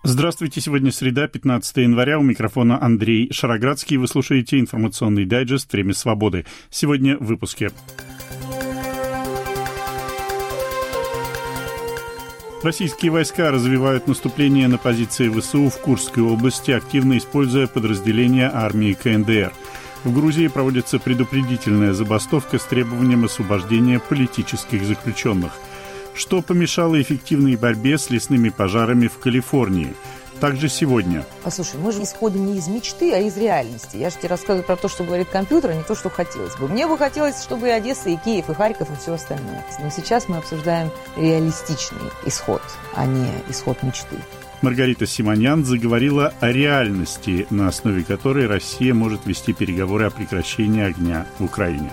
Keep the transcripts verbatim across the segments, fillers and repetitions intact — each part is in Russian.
Здравствуйте, сегодня среда, пятнадцатое января, у микрофона Андрей Шароградский. Вы слушаете информационный дайджест «Время свободы». Сегодня в выпуске. Российские войска развивают наступление на позиции ВСУ в Курской области, активно используя подразделения армии ка эн дэ эр. В Грузии проводится предупредительная забастовка с требованием освобождения политических заключенных. Что помешало эффективной борьбе с лесными пожарами в Калифорнии? Также сегодня. Послушай, мы же исходим не из мечты, а из реальности. Я же тебе рассказываю про то, что говорит компьютер, а не то, что хотелось бы. Мне бы хотелось, чтобы и Одесса, и Киев, и Харьков, и все остальное. Но сейчас мы обсуждаем реалистичный исход, а не исход мечты. Маргарита Симонян заговорила о реальности, на основе которой Россия может вести переговоры о прекращении огня в Украине.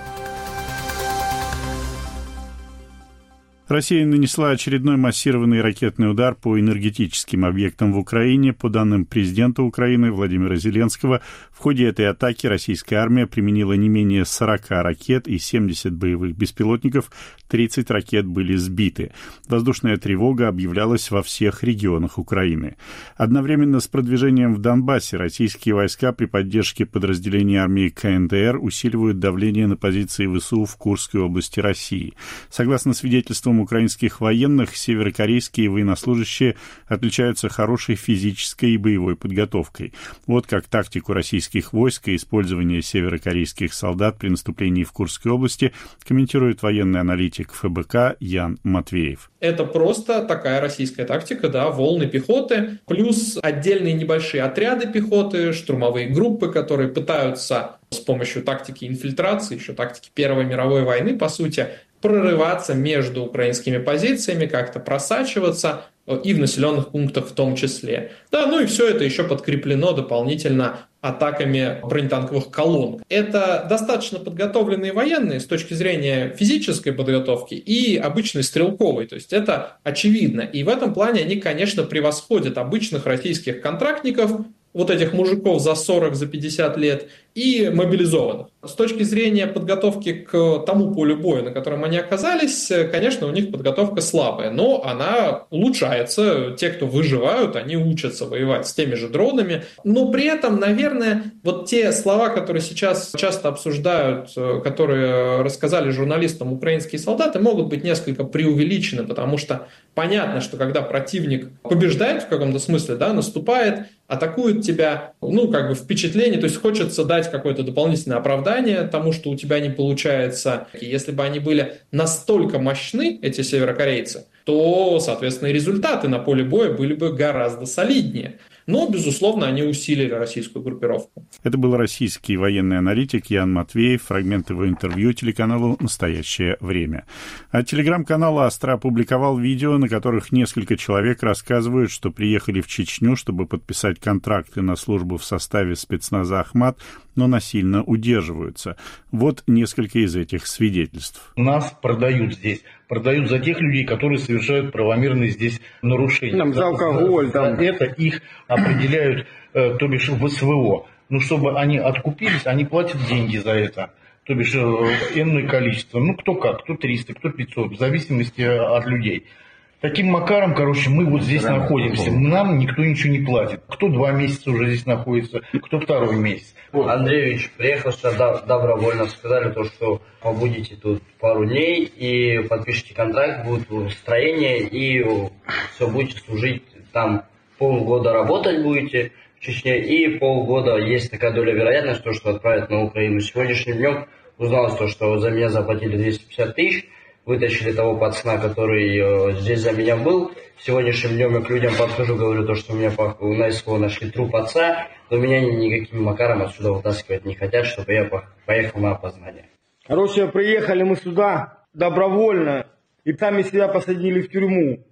Россия нанесла очередной массированный ракетный удар по энергетическим объектам в Украине. По данным президента Украины Владимира Зеленского, в ходе этой атаки российская армия применила не менее сорок ракет и семьдесят боевых беспилотников, тридцать ракет были сбиты. Воздушная тревога объявлялась во всех регионах Украины. Одновременно с продвижением в Донбассе российские войска при поддержке подразделений армии ка эн дэ эр усиливают давление на позиции ВСУ в Курской области России. Согласно свидетельствам украинских военных, северокорейские военнослужащие отличаются хорошей физической и боевой подготовкой. Вот как тактику российских войск и использование северокорейских солдат при наступлении в Курской области комментирует военный аналитик эф бэ ка Ян Матвеев. Это просто такая российская тактика, да, волны пехоты, плюс отдельные небольшие отряды пехоты, штурмовые группы, которые пытаются с помощью тактики инфильтрации, еще тактики Первой мировой войны, по сути, прорываться между украинскими позициями, как-то просачиваться, и в населенных пунктах в том числе. Да, ну и все это еще подкреплено дополнительно атаками бронетанковых колонн. Это достаточно подготовленные военные с точки зрения физической подготовки и обычной стрелковой. То есть это очевидно. И в этом плане они, конечно, превосходят обычных российских контрактников, вот этих мужиков за сорок, за пятьдесят лет, и мобилизованных. С точки зрения подготовки к тому полю боя, на котором они оказались, конечно, у них подготовка слабая, но она улучшается. Те, кто выживают, они учатся воевать с теми же дронами. Но при этом, наверное, вот те слова, которые сейчас часто обсуждают, которые рассказали журналистам украинские солдаты, могут быть несколько преувеличены, потому что понятно, что когда противник побеждает в каком-то смысле, да, наступает, атакует тебя, ну, как бы впечатление, то есть хочется дать какое-то дополнительное оправдание тому, что у тебя не получается. И если бы они были настолько мощны, эти северокорейцы, то, соответственно, и результаты на поле боя были бы гораздо солиднее. Но, безусловно, они усилили российскую группировку. Это был российский военный аналитик Ян Матвеев, фрагмент его интервью телеканалу «Настоящее время». А телеграм-канал «Астра» опубликовал видео, на которых несколько человек рассказывают, что приехали в Чечню, чтобы подписать контракты на службу в составе спецназа «Ахмат», но насильно удерживаются. Вот несколько из этих свидетельств. Нас продают здесь. Продают за тех людей, которые совершают правомерные здесь нарушения. Там за алкоголь. За, там. За это их определяют, э, то бишь, в эс вэ о. Ну, чтобы они откупились, они платят деньги за это. То бишь, э, энное количество. Ну, кто как, кто триста, кто пятьсот, в зависимости от людей. Таким макаром, короче, мы вот здесь Прямо находимся. Нам никто ничего не платит. Кто два месяца уже здесь находится, кто второй месяц. Вот. Андреевич приехал сюда добровольно. Сказали то, что побудете тут пару дней и подпишите контракт, будет строение и все, будете служить там. Полгода работать будете в Чечне и полгода есть такая доля вероятности, что отправят на Украину. Сегодняшним днем узналось то, что за меня заплатили двести пятьдесят тысяч. Вытащили того пацана, который э, здесь за меня был. Сегодняшним днем я к людям подхожу, говорю, то, что у меня по, на СКО нашли труп отца, но меня никаким макаром отсюда вытаскивать не хотят, чтобы я по, поехал на опознание. Короче, приехали мы сюда добровольно, и там себя посадили в тюрьму.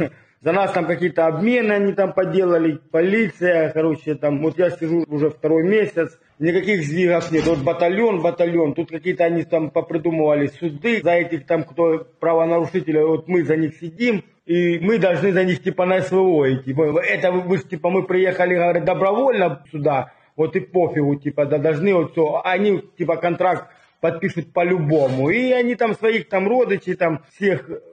За нас там какие-то обмены они там поделали, полиция, короче, там, вот я сижу уже второй месяц, никаких сдвигов нет, вот батальон, батальон, тут какие-то они там попридумывали суды за этих там, кто правонарушителей, вот мы за них сидим, и мы должны за них типа на эс вэ о идти. Это вы, типа, мы приехали, говорят, добровольно сюда, вот и пофигу, типа, да, должны вот все, они типа контракт подпишут по-любому, и они там своих там родичей там всех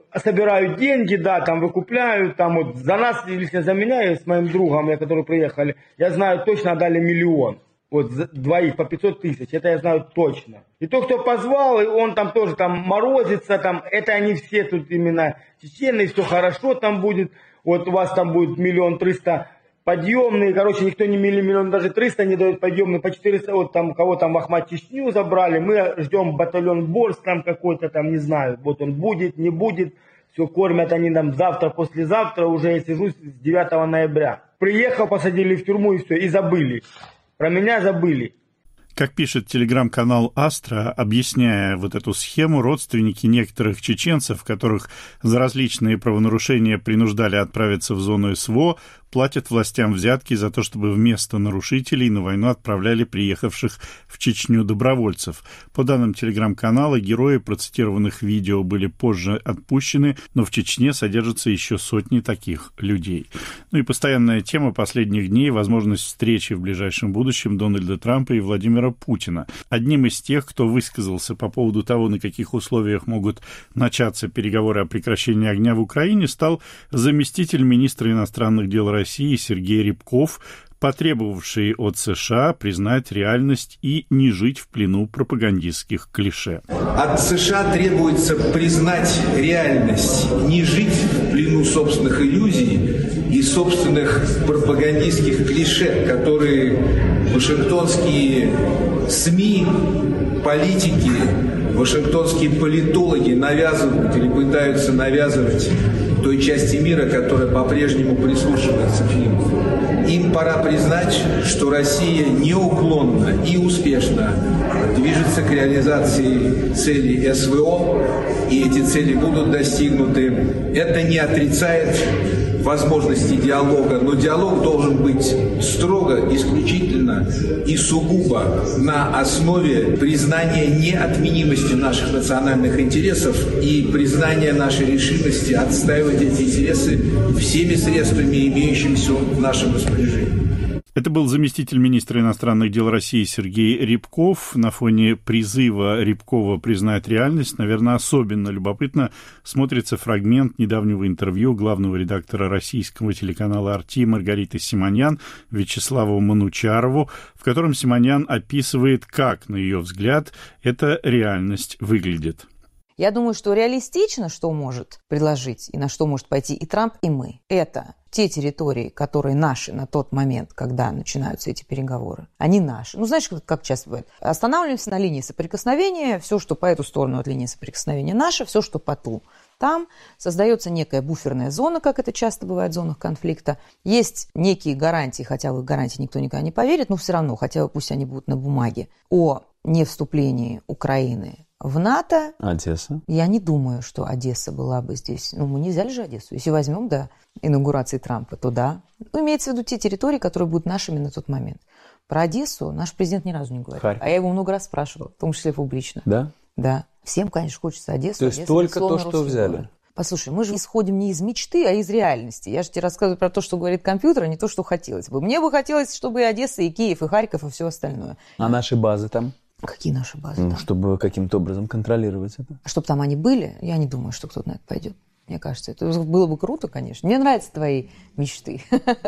собираю деньги, да, там выкупляю, там вот за нас, лично за меня и с моим другом, я, которые приехали, я знаю, точно отдали миллион. Вот за двоих по пятьсот тысяч, это я знаю точно. И тот, кто позвал, и он там тоже там морозится, там, это они все тут именно чеченные, все хорошо там будет. Вот у вас там будет миллион триста подъемные, короче, никто не миллион, даже триста не дает подъемные, по четыреста, вот там, кого там в Ахмат Чечню забрали, мы ждем батальон Борс там какой-то там, не знаю, вот он будет, не будет, все кормят они нам завтра, послезавтра, уже я сижу с девятого ноября. Приехал, посадили в тюрьму и все, и забыли. Про меня забыли. Как пишет телеграм-канал «Астра», объясняя вот эту схему, родственники некоторых чеченцев, которых за различные правонарушения принуждали отправиться в зону СВО, платят властям взятки за то, чтобы вместо нарушителей на войну отправляли приехавших в Чечню добровольцев. По данным телеграм-канала, герои процитированных видео были позже отпущены, но в Чечне содержатся еще сотни таких людей. Ну и постоянная тема последних дней – возможность встречи в ближайшем будущем Дональда Трампа и Владимира Путина. Одним из тех, кто высказался по поводу того, на каких условиях могут начаться переговоры о прекращении огня в Украине, стал заместитель министра иностранных дел России Сергей Рябков, потребовавший от США признать реальность и не жить в плену пропагандистских клише. От США требуется признать реальность, не жить в плену собственных иллюзий и собственных пропагандистских клише, которые вашингтонские СМИ, политики, вашингтонские политологи навязывают или пытаются навязывать той части мира, которая по-прежнему прислушивается к ним. Им пора признать, что Россия неуклонно и успешно движется к реализации целей СВО, и эти цели будут достигнуты. Это не отрицает возможности диалога, но диалог должен быть строго, исключительно и сугубо на основе признания неотменимости наших национальных интересов и признания нашей решимости отстаивать эти интересы всеми средствами, имеющимися в нашем распоряжении. Это был заместитель министра иностранных дел России Сергей Рябков. На фоне призыва Рябкова признать реальность, наверное, особенно любопытно смотрится фрагмент недавнего интервью главного редактора российского телеканала «Арти» Маргариты Симоньян Вячеславу Манучарову, в котором Симоньян описывает, как, на ее взгляд, эта реальность выглядит. Я думаю, что реалистично, что может предложить и на что может пойти и Трамп, и мы, это те территории, которые наши на тот момент, когда начинаются эти переговоры, они наши. Ну, знаешь, как, как часто бывает? Останавливаемся на линии соприкосновения, все, что по эту сторону от линии соприкосновения наше, все, что по ту. Там создается некая буферная зона, как это часто бывает в зонах конфликта. Есть некие гарантии, хотя в их гарантии никто никогда не поверит, но все равно, хотя бы пусть они будут на бумаге, о невступлении Украины в НАТО. Одесса. Я не думаю, что Одесса была бы здесь. Ну, мы не взяли же Одессу. Если возьмем до инаугурации Трампа, то да. Ну, имеется в виду те территории, которые будут нашими на тот момент. Про Одессу наш президент ни разу не говорил. Харьков. А я его много раз спрашивала, в том числе публично. Да? Да. Всем, конечно, хочется Одессу. То есть Одесса, только то, что взяли? Город. Послушай, мы же исходим не из мечты, а из реальности. Я же тебе рассказываю про то, что говорит компьютер, а не то, что хотелось бы. Мне бы хотелось, чтобы и Одесса, и Киев, и Харьков, и все остальное. А наши базы там? Какие наши базы Ну, там? Чтобы каким-то образом контролировать это. Чтобы там они были, я не думаю, что кто-то на это пойдет. Мне кажется, это было бы круто, конечно. Мне нравятся твои мечты.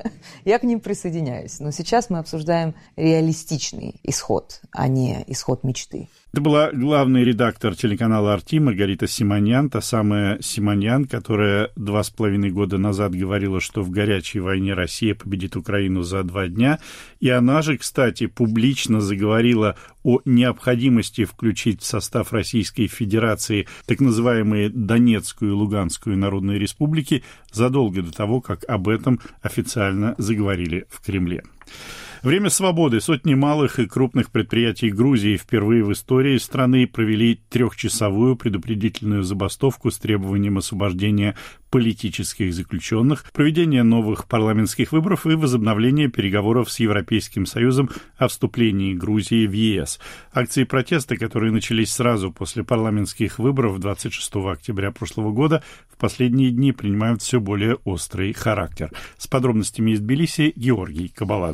Я к ним присоединяюсь. Но сейчас мы обсуждаем реалистичный исход, а не исход мечты. Это была главный редактор телеканала «Арти» Маргарита Симоньян, та самая Симоньян, которая два с половиной года назад говорила, что в горячей войне Россия победит Украину за два дня. И она же, кстати, публично заговорила о необходимости включить в состав Российской Федерации так называемые Донецкую и Луганскую народные республики задолго до того, как об этом официально заговорили в Кремле. Время свободы. Сотни малых и крупных предприятий Грузии впервые в истории страны провели трехчасовую предупредительную забастовку с требованием освобождения политических заключенных, проведения новых парламентских выборов и возобновления переговоров с Европейским Союзом о вступлении Грузии в ЕС. Акции протеста, которые начались сразу после парламентских выборов двадцать шестого октября прошлого года, в последние дни принимают все более острый характер. С подробностями из Тбилиси Георгий Кабаладзе.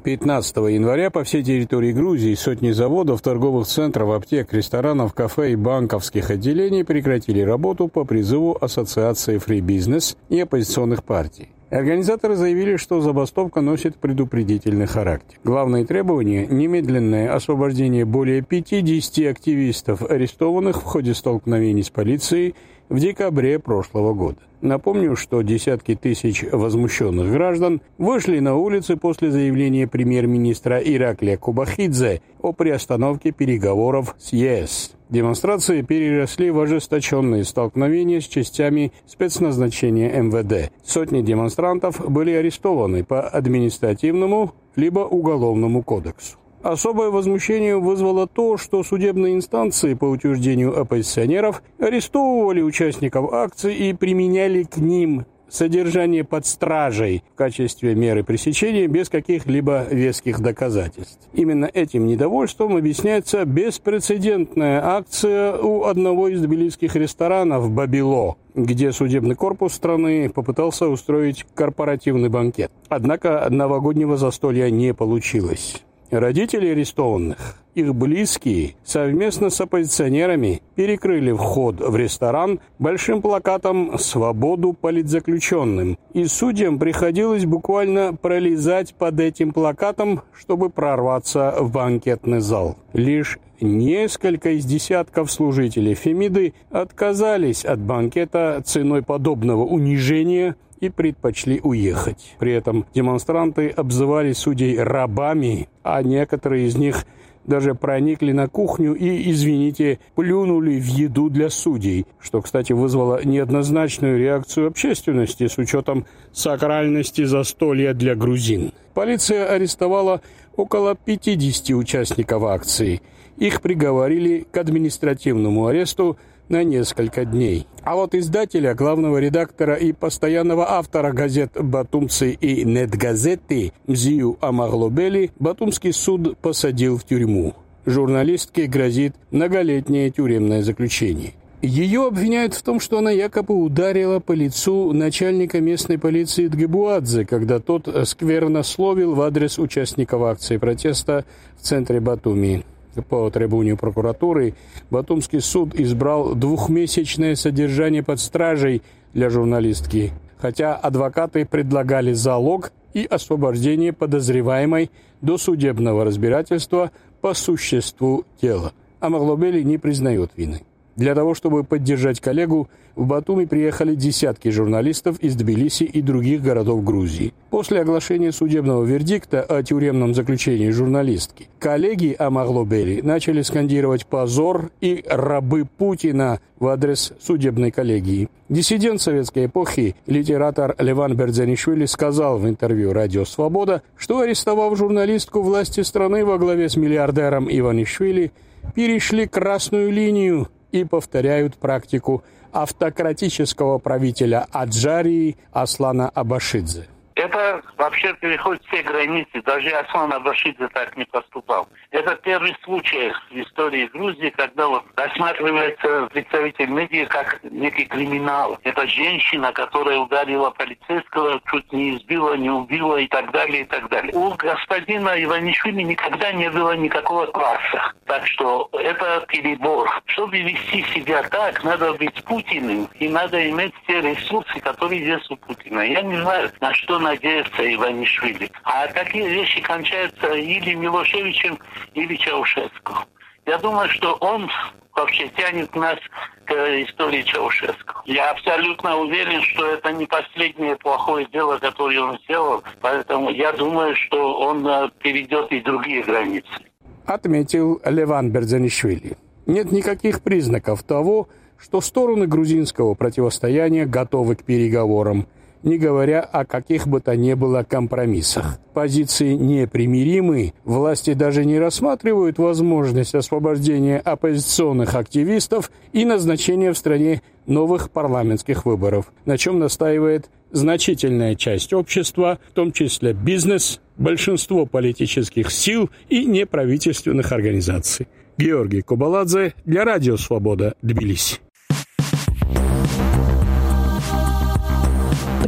пятнадцатого января по всей территории Грузии сотни заводов, торговых центров, аптек, ресторанов, кафе и банковских отделений прекратили работу по призыву Ассоциации Free Business и оппозиционных партий. Организаторы заявили, что забастовка носит предупредительный характер. Главные требования – немедленное освобождение более пятидесяти активистов, арестованных в ходе столкновений с полицией в декабре прошлого года. Напомню, что десятки тысяч возмущенных граждан вышли на улицы после заявления премьер-министра Ираклия Кубахидзе о приостановке переговоров с ЕС. Демонстрации переросли в ожесточенные столкновения с частями спецназначения эм вэ дэ. Сотни демонстрантов были арестованы по административному либо уголовному кодексу. Особое возмущение вызвало то, что судебные инстанции по утверждению оппозиционеров арестовывали участников акций и применяли к ним содержание под стражей в качестве меры пресечения без каких-либо веских доказательств. Именно этим недовольством объясняется беспрецедентная акция у одного из тбилисских ресторанов «Бабило», где судебный корпус страны попытался устроить корпоративный банкет. Однако новогоднего застолья не получилось. Родители арестованных, их близкие, совместно с оппозиционерами перекрыли вход в ресторан большим плакатом «Свободу политзаключенным», и судьям приходилось буквально пролезать под этим плакатом, чтобы прорваться в банкетный зал. Лишь несколько из десятков служителей Фемиды отказались от банкета ценой подобного унижения и предпочли уехать. При этом демонстранты обзывали судей рабами, а некоторые из них даже проникли на кухню и, извините, плюнули в еду для судей, что, кстати, вызвало неоднозначную реакцию общественности с учетом сакральности застолья для грузин. Полиция арестовала около пятидесяти участников акции. Их приговорили к административному аресту на несколько дней. А вот издателя, главного редактора и постоянного автора газет «Батумцы» и «Нетгазеты» Мзию Амаглобели Батумский суд посадил в тюрьму. Журналистке грозит многолетнее тюремное заключение. Ее обвиняют в том, что она якобы ударила по лицу начальника местной полиции Тгебуадзе, когда тот сквернословил в адрес участников акции протеста в центре Батуми. По требованию прокуратуры Батумский суд избрал двухмесячное содержание под стражей для журналистки, хотя адвокаты предлагали залог и освобождение подозреваемой до судебного разбирательства по существу дела. Амаглобели не признает вины. Для того, чтобы поддержать коллегу, в Батуми приехали десятки журналистов из Тбилиси и других городов Грузии. После оглашения судебного вердикта о тюремном заключении журналистки, коллеги Амаглобели начали скандировать «позор» и «рабы Путина» в адрес судебной коллегии. Диссидент советской эпохи, литератор Леван Бердзанишвили сказал в интервью «Радио Свобода», что, арестовав журналистку, власти страны во главе с миллиардером Иванишвили перешли красную линию и повторяют практику автократического правителя Аджарии Аслана Абашидзе. Это вообще переходит все границы. Даже Аслан Абашидзе так не поступал. Это первый случай в истории Грузии, когда вот рассматривается представитель медиа как некий криминал. Это женщина, которая ударила полицейского, чуть не избила, не убила и так далее, и так далее. У господина Иванишвили никогда не было никакого класса. Так что это перебор. Чтобы вести себя так, надо быть Путиным и надо иметь те ресурсы, которые есть у Путина. Я не знаю, на что надеется Иванишвили. А такие вещи кончаются или Милошевичем, или Чаушеску. Я думаю, что он вообще тянет нас к истории Чаушеску. Я абсолютно уверен, что это не последнее плохое дело, которое он сделал. Поэтому я думаю, что он перейдет и другие границы. Отметил Леван Бердзанишвили. Нет никаких признаков того, что стороны грузинского противостояния готовы к переговорам, не говоря о каких бы то ни было компромиссах. Позиции непримиримы, власти даже не рассматривают возможность освобождения оппозиционных активистов и назначения в стране новых парламентских выборов, на чем настаивает значительная часть общества, в том числе бизнес, большинство политических сил и неправительственных организаций. Георгий Кобаладзе для Радио Свобода, Тбилиси.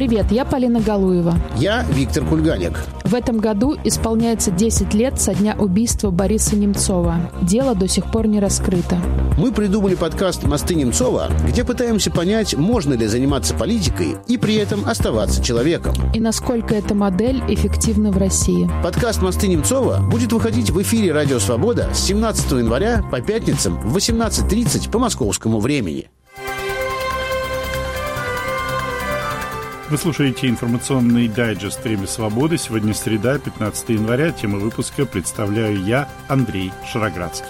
Привет, я Полина Галуева. Я Виктор Кульганик. В этом году исполняется десять лет со дня убийства Бориса Немцова. Дело до сих пор не раскрыто. Мы придумали подкаст «Мосты Немцова», где пытаемся понять, можно ли заниматься политикой и при этом оставаться человеком. И насколько эта модель эффективна в России. Подкаст «Мосты Немцова» будет выходить в эфире «Радио Свобода» с семнадцатого января по пятницам в восемнадцать тридцать по московскому времени. Вы слушаете информационный дайджест «Время свободы». Сегодня среда, пятнадцатого января. Тему выпуска представляю я, Андрей Шароградский.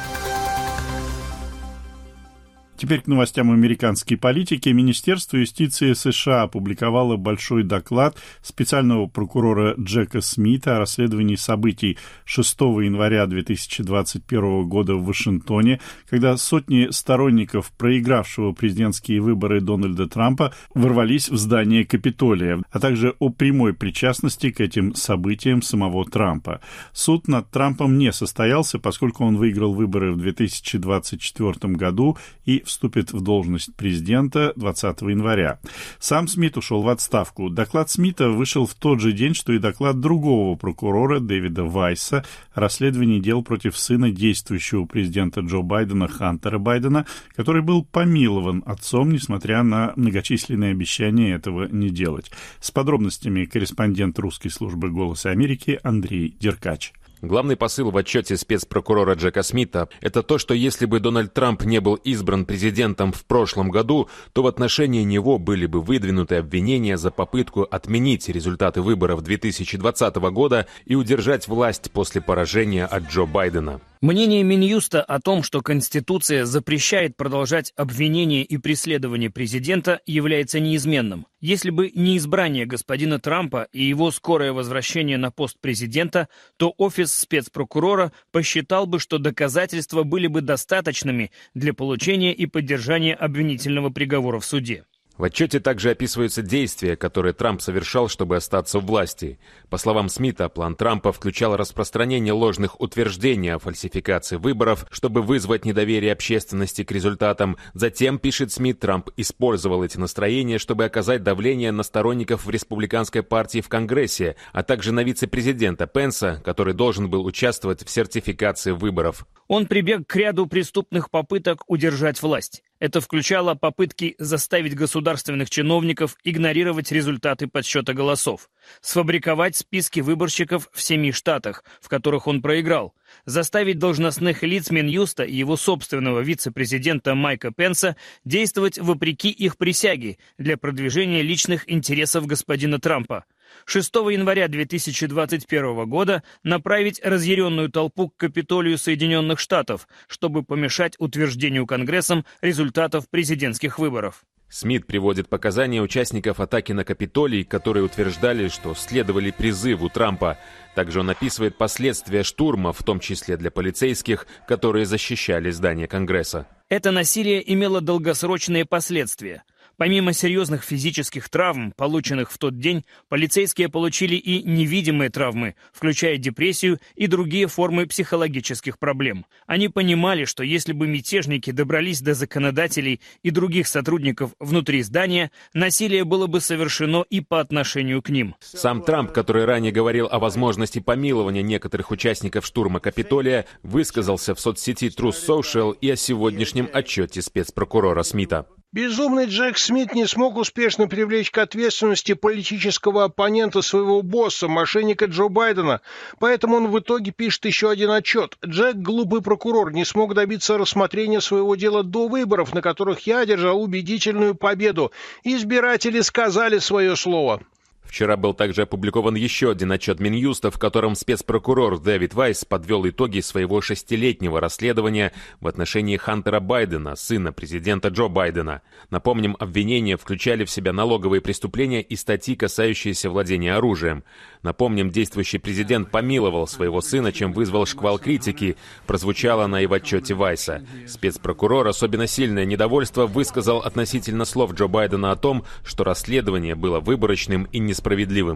Теперь к новостям американской политики. Министерство юстиции США опубликовало большой доклад специального прокурора Джека Смита о расследовании событий шестого января две тысячи двадцать первого года в Вашингтоне, когда сотни сторонников проигравшего президентские выборы Дональда Трампа ворвались в здание Капитолия, а также о прямой причастности к этим событиям самого Трампа. Суд над Трампом не состоялся, поскольку он выиграл выборы в две тысячи двадцать четвёртом году и вступит в должность президента двадцатого января. Сам Смит ушел в отставку. Доклад Смита вышел в тот же день, что и доклад другого прокурора Дэвида Вайса о расследовании дел против сына действующего президента Джо Байдена Хантера Байдена, который был помилован отцом, несмотря на многочисленные обещания этого не делать. С подробностями корреспондент русской службы «Голоса Америки» Андрей Деркач. Главный посыл в отчете спецпрокурора Джека Смита – это то, что если бы Дональд Трамп не был избран президентом в прошлом году, то в отношении него были бы выдвинуты обвинения за попытку отменить результаты выборов две тысячи двадцатого года и удержать власть после поражения от Джо Байдена. Мнение Минюста о том, что Конституция запрещает продолжать обвинение и преследование президента, является неизменным. Если бы не избрание господина Трампа и его скорое возвращение на пост президента, то офис спецпрокурора посчитал бы, что доказательства были бы достаточными для получения и поддержания обвинительного приговора в суде. В отчете также описываются действия, которые Трамп совершал, чтобы остаться в власти. По словам Смита, план Трампа включал распространение ложных утверждений о фальсификации выборов, чтобы вызвать недоверие общественности к результатам. Затем, пишет Смит, Трамп использовал эти настроения, чтобы оказать давление на сторонников в республиканской партии в Конгрессе, а также на вице-президента Пенса, который должен был участвовать в сертификации выборов. Он прибег к ряду преступных попыток удержать власть. Это включало попытки заставить государственных чиновников игнорировать результаты подсчета голосов, сфабриковать списки выборщиков в семи штатах, в которых он проиграл, заставить должностных лиц Минюста и его собственного вице-президента Майка Пенса действовать вопреки их присяге для продвижения личных интересов господина Трампа. шестого января две тысячи двадцать первого года направить разъяренную толпу к Капитолию Соединенных Штатов, чтобы помешать утверждению Конгрессом результатов президентских выборов. Смит приводит показания участников атаки на Капитолий, которые утверждали, что следовали призыву Трампа. Также он описывает последствия штурма, в том числе для полицейских, которые защищали здание Конгресса. Это насилие имело долгосрочные последствия. Помимо серьезных физических травм, полученных в тот день, полицейские получили и невидимые травмы, включая депрессию и другие формы психологических проблем. Они понимали, что если бы мятежники добрались до законодателей и других сотрудников внутри здания, насилие было бы совершено и по отношению к ним. Сам Трамп, который ранее говорил о возможности помилования некоторых участников штурма Капитолия, высказался в соцсети Truth Social и о сегодняшнем отчете спецпрокурора Смита. Безумный Джек Смит не смог успешно привлечь к ответственности политического оппонента своего босса, мошенника Джо Байдена, поэтому он в итоге пишет еще один отчет. Джек, глупый прокурор, не смог добиться рассмотрения своего дела до выборов, на которых я одержал убедительную победу. Избиратели сказали свое слово. Вчера был также опубликован еще один отчет Минюста, в котором спецпрокурор Дэвид Вайс подвел итоги своего шестилетнего расследования в отношении Хантера Байдена, сына президента Джо Байдена. Напомним, обвинения включали в себя налоговые преступления и статьи, касающиеся владения оружием. Напомним, действующий президент помиловал своего сына, чем вызвал шквал критики, прозвучало она и в отчете Вайса. Спецпрокурор особенно сильное недовольство высказал относительно слов Джо Байдена о том, что расследование было выборочным и несправедливым.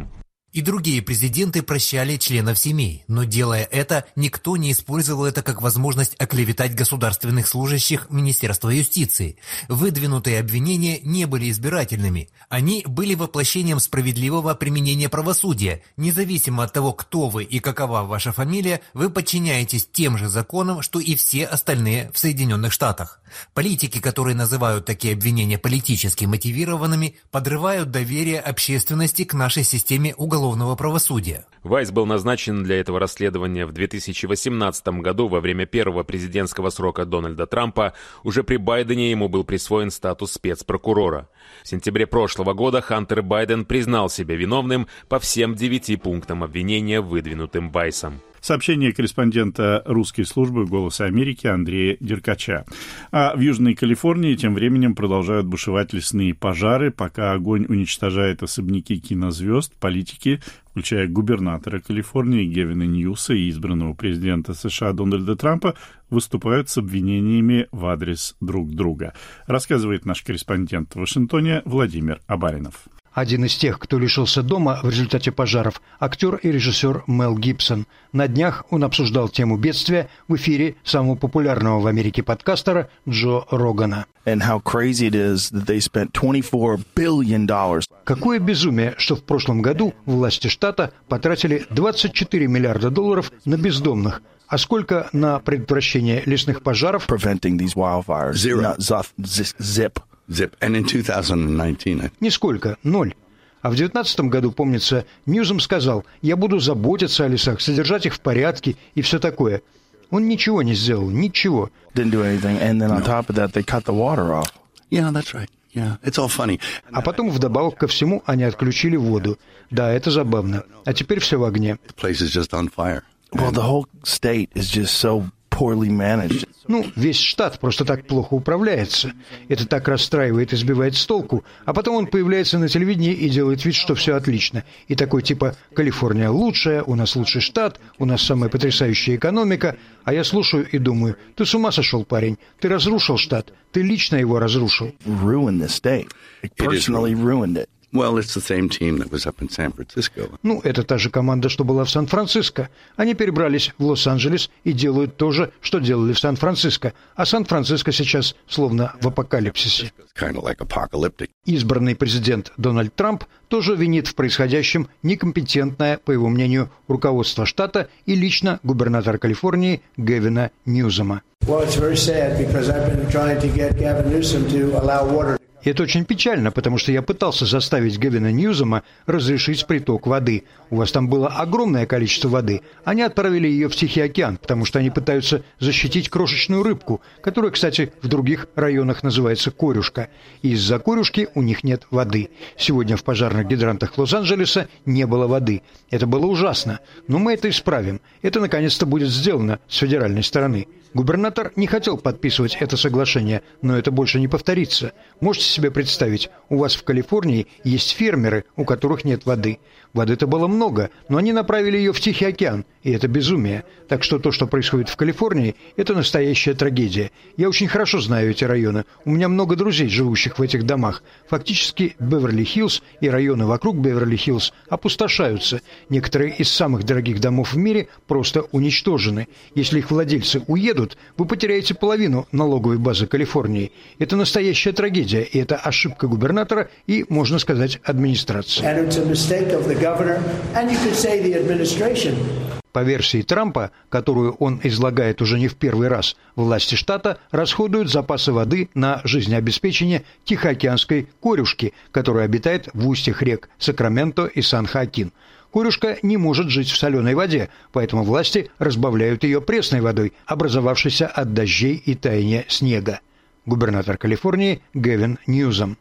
И другие президенты прощали членов семей, но делая это, никто не использовал это как возможность оклеветать государственных служащих Министерства юстиции. Выдвинутые обвинения не были избирательными. Они были воплощением справедливого применения правосудия. Независимо от того, кто вы и какова ваша фамилия, вы подчиняетесь тем же законам, что и все остальные в Соединенных Штатах. Политики, которые называют такие обвинения политически мотивированными, подрывают доверие общественности к нашей системе уголовного правосудия. Вайс был назначен для этого расследования в две тысячи восемнадцатом году во время первого президентского срока Дональда Трампа. Уже при Байдене ему был присвоен статус спецпрокурора. В сентябре прошлого года Хантер Байден признал себя виновным по всем девяти пунктам обвинения, выдвинутым Вайсом. Сообщение корреспондента русской службы «Голоса Америки» Андрея Деркача. А в Южной Калифорнии тем временем продолжают бушевать лесные пожары, пока огонь уничтожает особняки кинозвезд, политики, включая губернатора Калифорнии Гевина Ньюса и избранного президента США Дональда Трампа, выступают с обвинениями в адрес друг друга. Рассказывает наш корреспондент в Вашингтоне Владимир Абаринов. Один из тех, кто лишился дома в результате пожаров, актер и режиссер Мел Гибсон. На днях он обсуждал тему бедствия в эфире самого популярного в Америке подкастера Джо Рогана. Какое безумие, что в прошлом году власти штата потратили двадцать четыре миллиарда долларов на бездомных. А сколько на предотвращение лесных пожаров? Zip. And in two thousand nineteen... Нисколько, ноль. А в две тысячи девятнадцатом году, помнится, Ньюсом сказал: «Я буду заботиться о лесах, содержать их в порядке и все такое». Он ничего не сделал, ничего. А потом, вдобавок ко всему, они отключили воду. Да, это забавно. А теперь все в огне. Ну, весь штат просто так плохо управляется. Это так расстраивает и сбивает с толку. А потом он появляется на телевидении и делает вид, что все отлично. И такой типа: «Калифорния лучшая, у нас лучший штат, у нас самая потрясающая экономика». А я слушаю и думаю: ты с ума сошел, парень. Ты разрушил штат. Ты лично его разрушил. Well, it's the same team that was up in San Francisco. Ну, это та же команда, что была в Сан-Франциско. Они перебрались в Лос-Анджелес и делают то же, что делали в Сан-Франциско. А Сан-Франциско сейчас словно в апокалипсисе. Kind of like apocalyptic. Избранный президент Дональд Трамп тоже винит в происходящем некомпетентное, по его мнению, руководство штата и лично губернатора Калифорнии Гевина Ньюсома. Well, it's very sad because I've been trying to get Gavin Newsom to allow water. И это очень печально, потому что я пытался заставить Гевина Ньюсома разрешить приток воды. У вас там было огромное количество воды. Они отправили ее в Тихий океан, потому что они пытаются защитить крошечную рыбку, которая, кстати, в других районах называется корюшка. И из-за корюшки у них нет воды. Сегодня в пожарных гидрантах Лос-Анджелеса не было воды. Это было ужасно. Но мы это исправим. Это наконец-то будет сделано с федеральной стороны. Губернатор не хотел подписывать это соглашение, но это больше не повторится. Можете себе представить, у вас в Калифорнии есть фермеры, у которых нет воды. Воды-то было много, но они направили ее в Тихий океан, и это безумие. Так что то, что происходит в Калифорнии, это настоящая трагедия. Я очень хорошо знаю эти районы. У меня много друзей, живущих в этих домах. Фактически Беверли-Хиллз и районы вокруг Беверли-Хиллз опустошаются. Некоторые из самых дорогих домов в мире просто уничтожены. Если их владельцы уедут, вы потеряете половину налоговой базы Калифорнии. Это настоящая трагедия, и это ошибка губернатора и, можно сказать, администрации. По версии Трампа, которую он излагает уже не в первый раз, власти штата расходуют запасы воды на жизнеобеспечение тихоокеанской корюшки, которая обитает в устьях рек Сакраменто и Сан-Хоакин. Корюшка не может жить в соленой воде, поэтому власти разбавляют ее пресной водой, образовавшейся от дождей и таяния снега. Губернатор Калифорнии Гевин Ньюсом.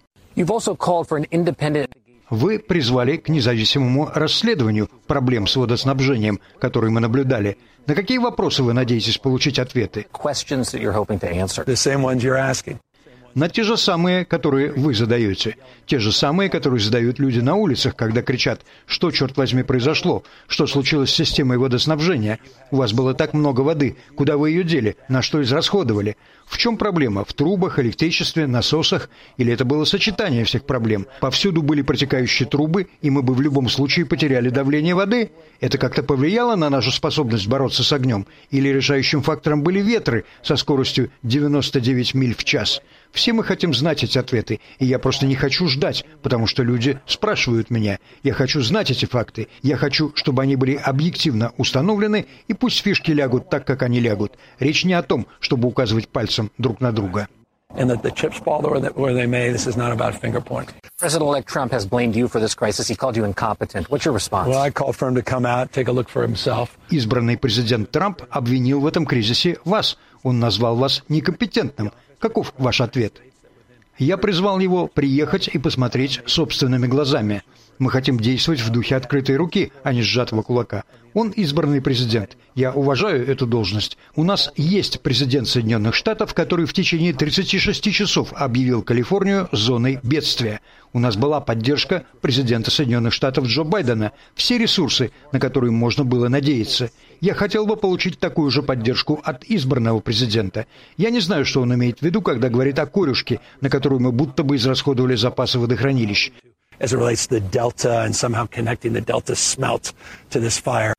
Вы призвали к независимому расследованию проблем с водоснабжением, которые мы наблюдали. На какие вопросы вы надеетесь получить ответы? На те же самые, которые вы задаете. Те же самые, которые задают люди на улицах, когда кричат: что, черт возьми, произошло? Что случилось с системой водоснабжения? У вас было так много воды. Куда вы ее дели? На что израсходовали? В чем проблема? В трубах, электричестве, насосах? Или это было сочетание всех проблем? Повсюду были протекающие трубы, и мы бы в любом случае потеряли давление воды? Это как-то повлияло на нашу способность бороться с огнем? Или решающим фактором были ветры со скоростью девяносто девять миль в час? Все мы хотим знать эти ответы, и я просто не хочу ждать, потому что люди спрашивают меня. Я хочу знать эти факты. Я хочу, чтобы они были объективно установлены, и пусть фишки лягут так, как они лягут. Речь не о том, чтобы указывать пальцем друг на друга. And that the chips fall where they may. This is not about finger pointing. President-elect Trump has blamed you for this crisis. He called you incompetent. What's your response? Well, I called for him to come out, take a look for himself. Избранный президент Трамп обвинил в этом кризисе вас. Он назвал вас некомпетентным. Каков ваш ответ? Я призвал его приехать и посмотреть собственными глазами. Мы хотим действовать в духе открытой руки, а не сжатого кулака. Он избранный президент. Я уважаю эту должность. У нас есть президент Соединенных Штатов, который в течение тридцати шести часов объявил Калифорнию зоной бедствия. У нас была поддержка президента Соединенных Штатов Джо Байдена. Все ресурсы, на которые можно было надеяться. Я хотел бы получить такую же поддержку от избранного президента. Я не знаю, что он имеет в виду, когда говорит о корюшке, на которую мы будто бы израсходовали запасы водохранилищ. As it relates to the Delta and somehow connecting the Delta smelt to this fire.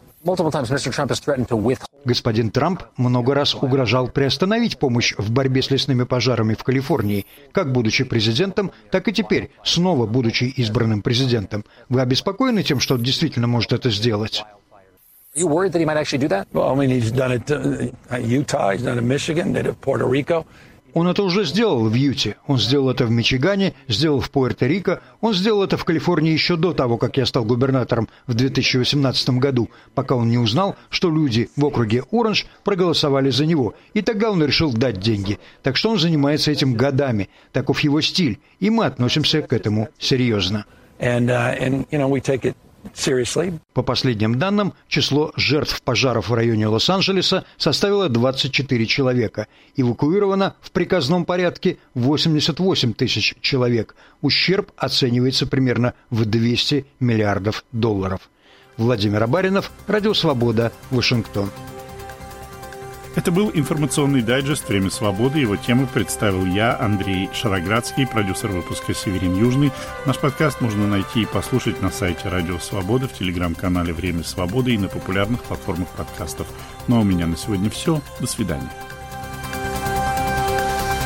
Господин Трамп много раз угрожал приостановить помощь в борьбе с лесными пожарами в Калифорнии, как будучи президентом, так и теперь, снова будучи избранным президентом. Вы обеспокоены тем, что он действительно может это сделать? Are you worried that he might actually do that? Well, I mean, he's done it in Utah, he's done it in Michigan, did it in Puerto Rico. Он это уже сделал в Юте, он сделал это в Мичигане, сделал в Пуэрто-Рико, он сделал это в Калифорнии еще до того, как я стал губернатором в две тысячи восемнадцатом году, пока он не узнал, что люди в округе Оранж проголосовали за него, и тогда он решил дать деньги. Так что он занимается этим годами, таков его стиль, и мы относимся к этому серьезно. And, uh, and, you know, we take it seriously. По последним данным, число жертв пожаров в районе Лос-Анджелеса составило двадцать четыре человека. Эвакуировано в приказном порядке восемьдесят восемь тысяч человек. Ущерб оценивается примерно в двести миллиардов долларов. Владимир Абаринов, Радио Свобода, Вашингтон. Это был информационный дайджест «Время свободы». Его тему представил я, Андрей Шароградский, продюсер выпуска Северин Южный. Наш подкаст можно найти и послушать на сайте Радио Свобода, в телеграм-канале «Время свободы» и на популярных платформах подкастов. Ну а у меня на сегодня все. До свидания.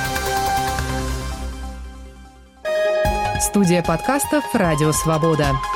Студия подкастов «Радио Свобода».